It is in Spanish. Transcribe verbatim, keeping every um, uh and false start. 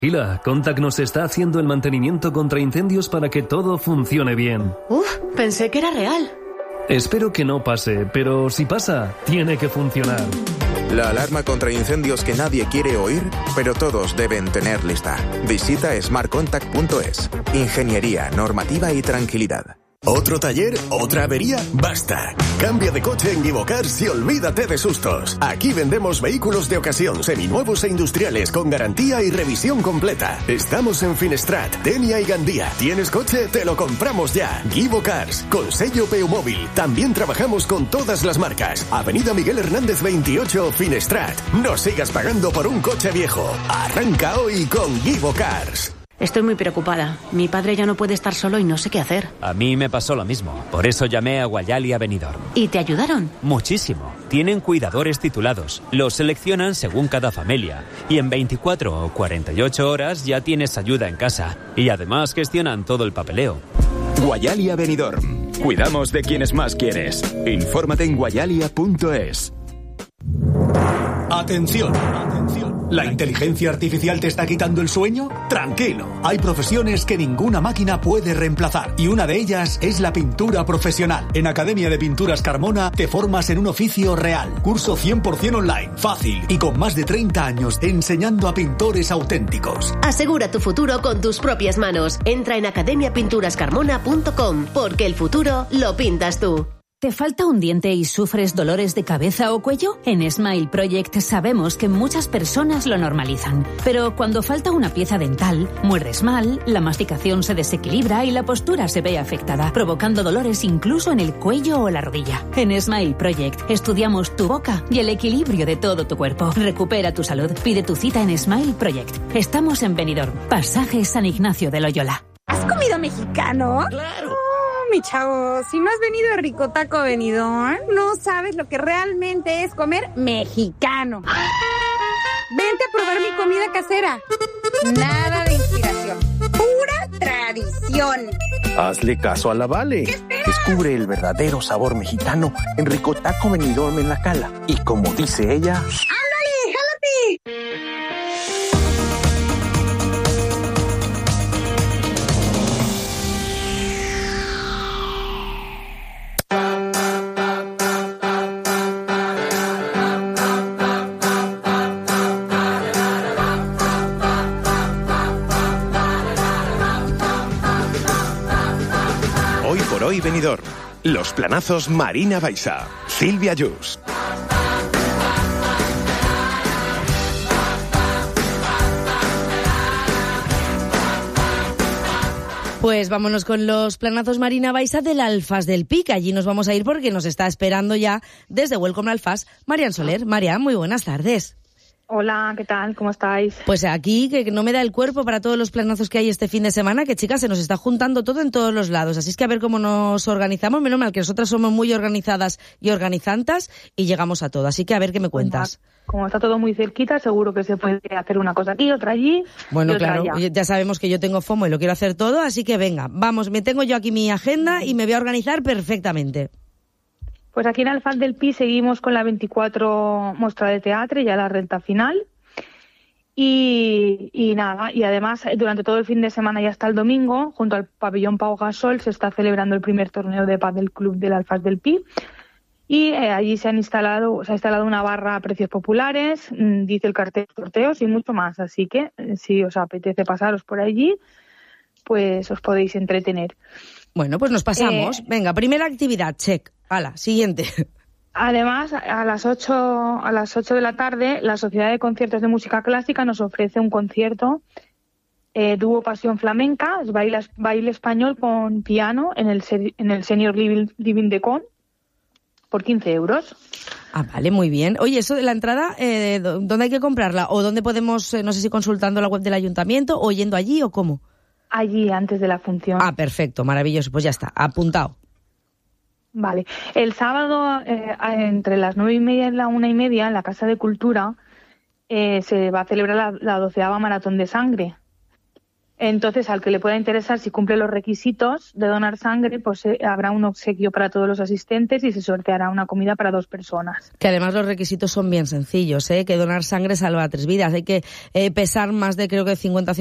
Tranquila, Contact nos está haciendo el mantenimiento contra incendios para que todo funcione bien. Uf, pensé que era real. Espero que no pase, pero si pasa, tiene que funcionar. La alarma contra incendios que nadie quiere oír, pero todos deben tener lista. Visita smart contact punto es. Ingeniería, normativa y tranquilidad. ¿Otro taller? ¿Otra avería? ¡Basta! Cambia de coche en Givocars y olvídate de sustos. Aquí vendemos vehículos de ocasión, seminuevos e industriales con garantía y revisión completa. Estamos en Finestrat, Denia y Gandía. ¿Tienes coche? Te lo compramos ya. Givocars, con sello Peumóvil. También trabajamos con todas las marcas. Avenida Miguel Hernández veintiocho, Finestrat. No sigas pagando por un coche viejo. Arranca hoy con Givocars. Estoy muy preocupada. Mi padre ya no puede estar solo y no sé qué hacer. A mí me pasó lo mismo. Por eso llamé a Guayali a Benidorm. ¿Y te ayudaron? Muchísimo. Tienen cuidadores titulados. Los seleccionan según cada familia. Y en veinticuatro o cuarenta y ocho horas ya tienes ayuda en casa. Y además gestionan todo el papeleo. Guayali a Benidorm. Cuidamos de quienes más quieres. Infórmate en guayalia punto es. Atención, atención. ¿La inteligencia artificial te está quitando el sueño? Tranquilo, hay profesiones que ninguna máquina puede reemplazar y una de ellas es la pintura profesional. En Academia de Pinturas Carmona te formas en un oficio real. Curso cien por ciento online, fácil y con más de treinta años enseñando a pintores auténticos. Asegura tu futuro con tus propias manos. Entra en academia pinturas carmona punto com porque el futuro lo pintas tú. ¿Te falta un diente y sufres dolores de cabeza o cuello? En Smile Project sabemos que muchas personas lo normalizan. Pero cuando falta una pieza dental, muerdes mal, la masticación se desequilibra y la postura se ve afectada, provocando dolores incluso en el cuello o la rodilla. En Smile Project estudiamos tu boca y el equilibrio de todo tu cuerpo. Recupera tu salud. Pide tu cita en Smile Project. Estamos en Benidorm, Pasaje San Ignacio de Loyola. ¿Has comido mexicano? ¡Claro! Mi chavo, si no has venido a Rico Taco Benidorm, no sabes lo que realmente es comer mexicano. Vente a probar mi comida casera. Nada de inspiración, pura tradición. Hazle caso a la Vale. Descubre el verdadero sabor mexicano en Rico Taco Benidorm en La Cala. Y como dice ella... ¡Ándale, jálate! Hoy Benidorm. Los planazos Marina Baixa. Silvia Yus. Pues vámonos con los planazos Marina Baixa del Alfas del Pi, que allí nos vamos a ir porque nos está esperando ya desde Welcome Alfas Marian Soler. Marian, muy buenas tardes. Hola, ¿qué tal? ¿Cómo estáis? Pues aquí, que no me da el cuerpo para todos los planazos que hay este fin de semana, que chicas, se nos está juntando todo en todos los lados. Así es que a ver cómo nos organizamos. Menos mal que nosotras somos muy organizadas y organizantas y llegamos a todo. Así que a ver qué me cuentas. Como está todo muy cerquita, seguro que se puede hacer una cosa aquí, otra allí. Bueno, y otra claro, allá. Ya sabemos que yo tengo FOMO y lo quiero hacer todo, así que venga, vamos, me tengo yo aquí mi agenda y me voy a organizar perfectamente. Pues aquí en Alfaz del Pi seguimos con la veinticuatro muestra de teatro, ya la recta final. Y, y nada, y además durante todo el fin de semana y hasta el domingo, junto al pabellón Pau Gasol, se está celebrando el primer torneo de pádel club del Alfaz del Pi. Y eh, allí se han instalado, se ha instalado una barra a precios populares, mmm, dice el cartel de sorteos y mucho más. Así que eh, si os apetece pasaros por allí, pues os podéis entretener. Bueno, pues nos pasamos. Eh, Venga, primera actividad, check. Hala, siguiente. Además, a las ocho, a las ocho de la tarde, la Sociedad de Conciertos de Música Clásica nos ofrece un concierto eh, dúo Pasión Flamenca, es baile, baile español con piano en el, en el Senior Living, Living de Con, por quince euros. Ah, vale, muy bien. Oye, eso de la entrada, eh, ¿dónde hay que comprarla? ¿O dónde podemos, eh, no sé si consultando la web del ayuntamiento o yendo allí o cómo? Allí, antes de la función. Ah, perfecto, maravilloso. Pues ya está, apuntado. Vale. El sábado, eh, entre las nueve y media y la una y media, en la Casa de Cultura, eh, se va a celebrar la, la doceava Maratón de Sangre. Entonces, al que le pueda interesar, si cumple los requisitos de donar sangre, pues eh, habrá un obsequio para todos los asistentes y se sorteará una comida para dos personas. Que además los requisitos son bien sencillos, ¿eh? Que donar sangre salva tres vidas. Hay que eh, pesar más de, creo que cincuenta